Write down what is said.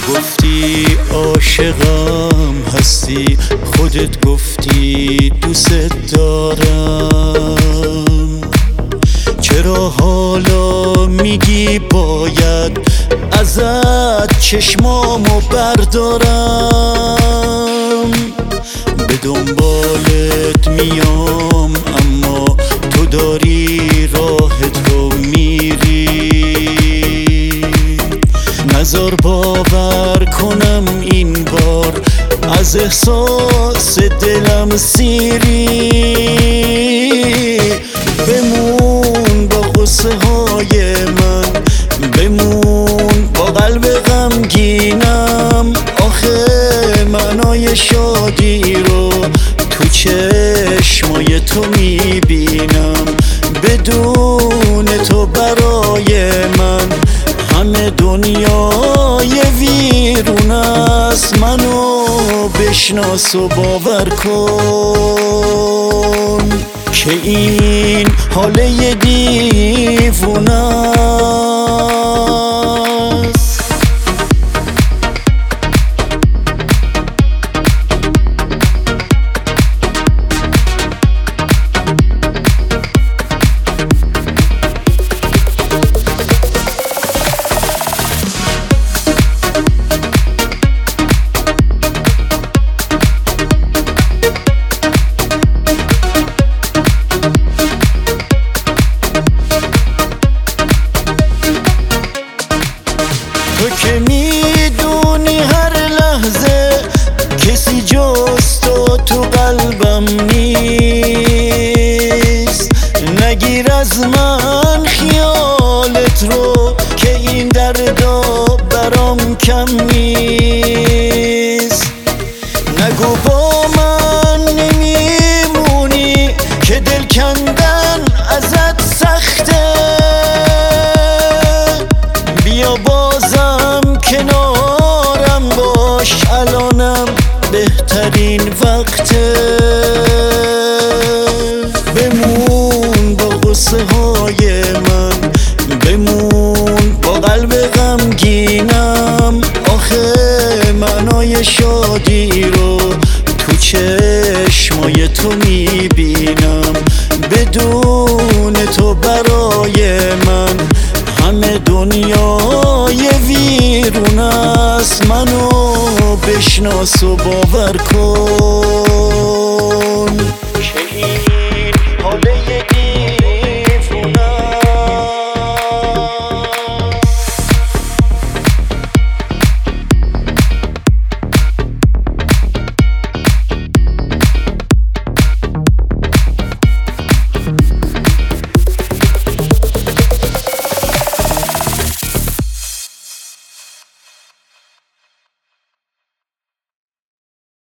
گفتی عاشقم هستی، خودت گفتی دوست دارم، چرا حالا میگی باید ازت چشمامو بردارم؟ به دنبالت میام اما تو داری راحت رو میری، نذار باور کنم این بار از احساس دلم سیری. بمون با غصه های من، بمون با قلب غمگینم، آخه معنای شادی رو تو چشمای تو میبینم. بدون تو برای من همه دنیای ویرون است، منو بشناس و باور کن که این حال یه دیوونه است. تو که میدونی هر لحظه کسی جز تو قلبم نیست، نگیر از من خیالت رو که این دردا برام کم نیست. نگو با من نمیمونی که دل کندن ازت سخته، بیا بازم کنارم باش، الانم بهترین وقته. بمون با غصه های من، بمون با قلب غمگینم، آخه معنای شادی رو تو چشمای تو میبینم. بدون تو برای من همه دنیای ویرون است، منو بشناس و باور کن که این حال